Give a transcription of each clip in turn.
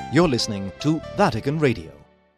You're listening to Vatican Radio.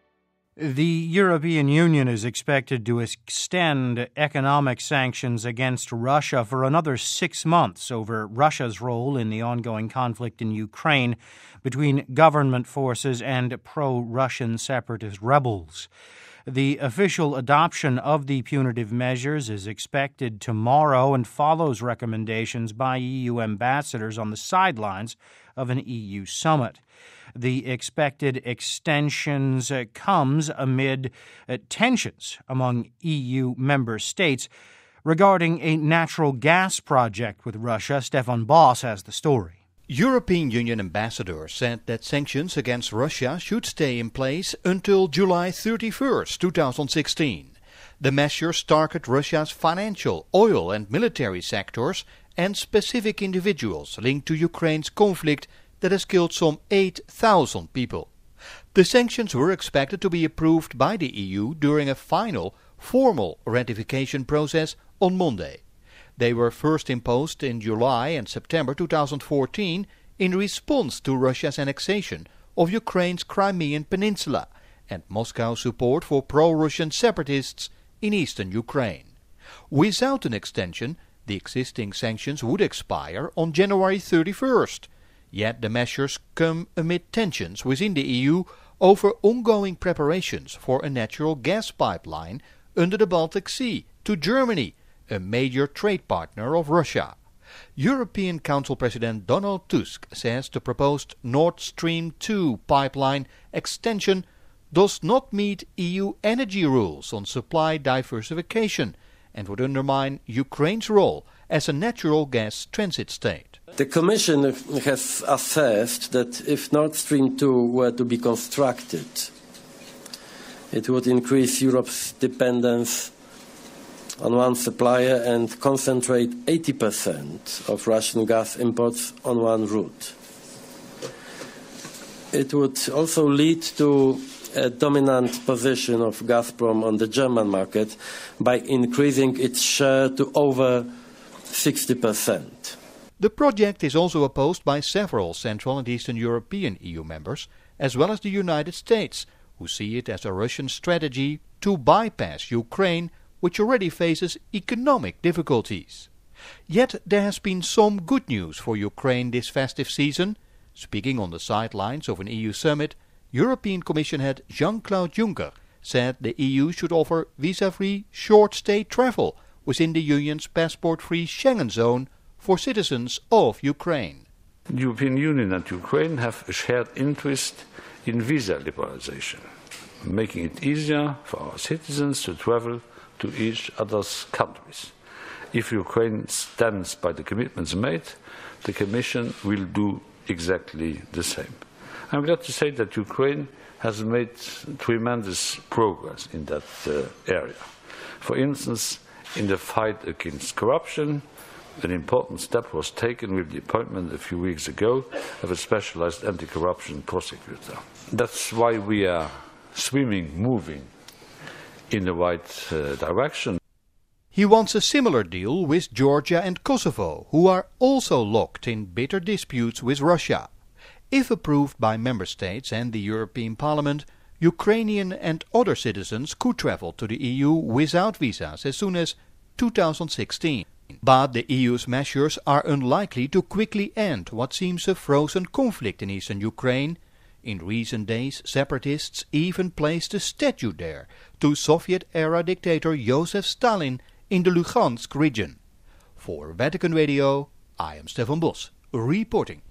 The European Union is expected to extend economic sanctions against Russia for another 6 months over Russia's role in the ongoing conflict in Ukraine between government forces and pro-Russian separatist rebels. The official adoption of the punitive measures is expected tomorrow and follows recommendations by EU ambassadors on the sidelines of an EU summit. The expected extensions comes amid tensions among EU member states regarding a natural gas project with Russia. Stefan Boss has the story. European Union ambassadors said that sanctions against Russia should stay in place until July 31st, 2016. The measures target Russia's financial, oil and military sectors and specific individuals linked to Ukraine's conflict that has killed some 8,000 people. The sanctions were expected to be approved by the EU during a final, formal ratification process on Monday. They were first imposed in July and September 2014 in response to Russia's annexation of Ukraine's Crimean Peninsula and Moscow's support for pro-Russian separatists in eastern Ukraine. Without an extension, the existing sanctions would expire on January 31st. Yet the measures come amid tensions within the EU over ongoing preparations for a natural gas pipeline under the Baltic Sea to Germany, a major trade partner of Russia. European Council President Donald Tusk says the proposed Nord Stream 2 pipeline extension does not meet EU energy rules on supply diversification and would undermine Ukraine's role as a natural gas transit state. The Commission has assessed that if Nord Stream 2 were to be constructed, it would increase Europe's dependence on one supplier and concentrate 80% of Russian gas imports on one route. It would also lead to a dominant position of Gazprom on the German market by increasing its share to over 60%. The project is also opposed by several Central and Eastern European EU members, as well as the United States, who see it as a Russian strategy to bypass Ukraine, which already faces economic difficulties. Yet there has been some good news for Ukraine this festive season. Speaking on the sidelines of an EU summit, European Commission head Jean-Claude Juncker said the EU should offer visa-free short-stay travel within the Union's passport-free Schengen zone for citizens of Ukraine. The European Union and Ukraine have a shared interest in visa liberalization, making it easier for our citizens to travel to each other's countries. If Ukraine stands by the commitments made, the Commission will do exactly the same. I'm glad to say that Ukraine has made tremendous progress in that area. For instance, in the fight against corruption, an important step was taken with the appointment a few weeks ago of a specialized anti-corruption prosecutor. That's why we are moving in the right direction. He wants a similar deal with Georgia and Kosovo, who are also locked in bitter disputes with Russia. If approved by member states and the European Parliament, Ukrainian and other citizens could travel to the EU without visas as soon as 2016. But the EU's measures are unlikely to quickly end what seems a frozen conflict in eastern Ukraine. In recent days, separatists even placed a statue there to Soviet-era dictator Joseph Stalin in the Luhansk region. For Vatican Radio, I am Stefan Boss, reporting.